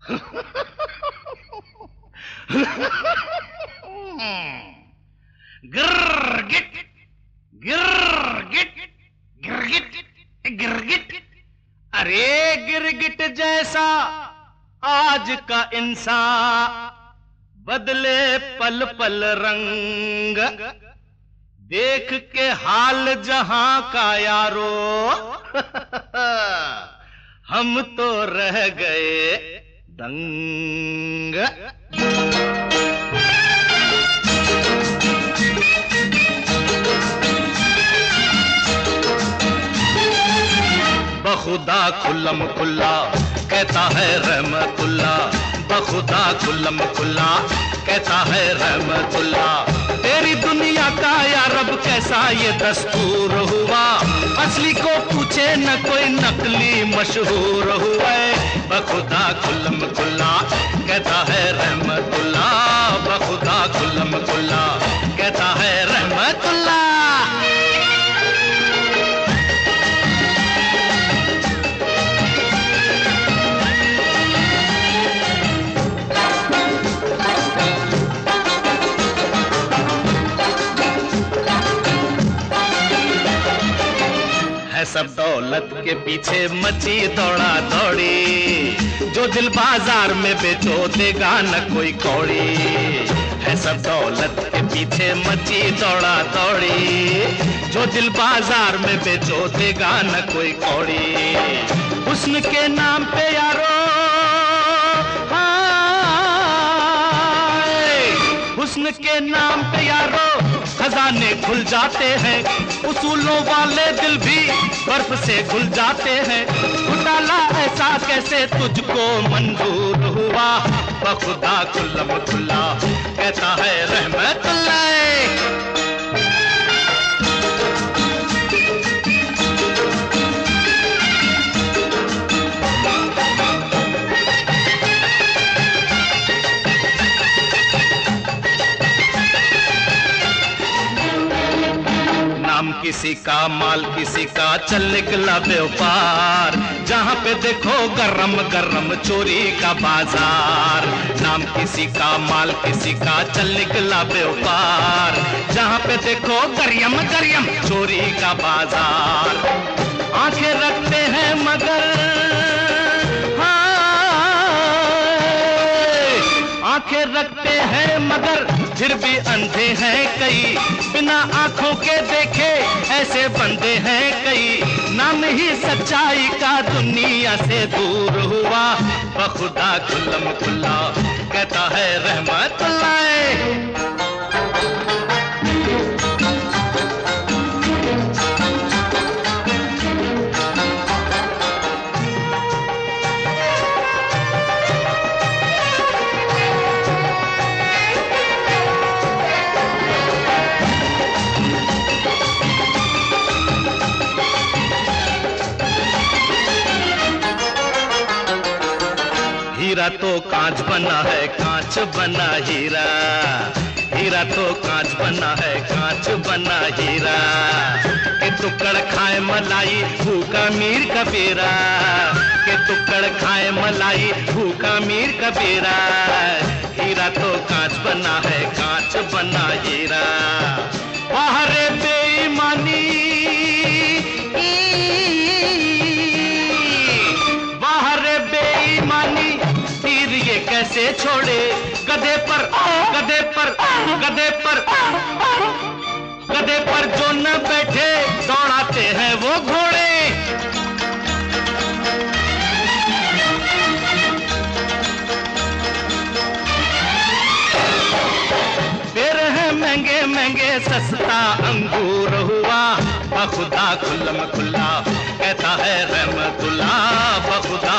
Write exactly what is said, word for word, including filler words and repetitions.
गिरगिट गिरगिट गिरगिट गिरगिट। अरे गिरगिट जैसा आज का इंसान, बदले पल पल रंग, देख के हाल जहां का यारो हम तो रह गए दंग। बखुदा खुल्लम खुल्ला कहता है रहमतुल्ला, बखुदा खुल्लम खुल्ला कहता है रहमतुल्ला। तेरी दुनिया का या रब कैसा ये दस्तूर हुआ, असली को पूछे न कोई नकली मशहूर हुआ। बखुदा खुल्लम खुल्ला कहता है रहमतुल्ला, बखुदा खुल्लम खुल्ला कहता है रहमतुल्ला। है सब दौलत के पीछे मची दौड़ा दौड़ी, जो दिल बाजार में बेचो देगा न कोई कौड़ी। है सब दौलत के पीछे मची दौड़ा दौड़ी, जो दिल बाजार में बेचो देगा न कोई कौड़ी। हुस्न के नाम पे यारो हुस्न के नाम पे यारो खजाने खुल जाते हैं, उसूलों वाले दिल भी बर्फ से घुल जाते हैं। घोटाला ऐसा कैसे तुझको मंजूर हुआ, बखुदा खुल्लम खुल्ला कहता है रहमतुल्लाह। नाम किसी का माल किसी का चल निकला व्यापार, जहाँ पे देखो गरम गरम चोरी का बाजार। नाम किसी का माल किसी का चल निकला व्यापार, जहाँ पे देखो गरियम गरियम चोरी का बाजार। आंखें रखते हैं मगर आंखें रखते हैं मगर फिर भी अंधे हैं कई, बिना आंखों के देखे ऐसे बंदे हैं कई। नाम ही सच्चाई का दुनिया से दूर हुआ, बखुदा खुल्लम खुल्ला कहता है रहमतुल्लाह। हीरा तो कांच बना है कांच बना हीरा, हीरा तो कांच बना है कांच बना हीरा। के टुकड़ खाए मलाई भूखा मीर कबीरा, के टुकड़ खाए मलाई भूखा मीर कबीरा। हीरा तो कांच बना है कांच बना हीरा। बाहरे बेईमानी बाहरे बेईमानी तीर ये कैसे छोड़े, गधे पर गधे पर गधे पर गधे पर जो न बैठे दौड़ाते हैं वो घोड़े। फिर है महंगे महंगे सस्ता अंगूर हुआ, बखुदा खुल्लम खुल्ला कहता है रहमतुल्लाह, बखुदा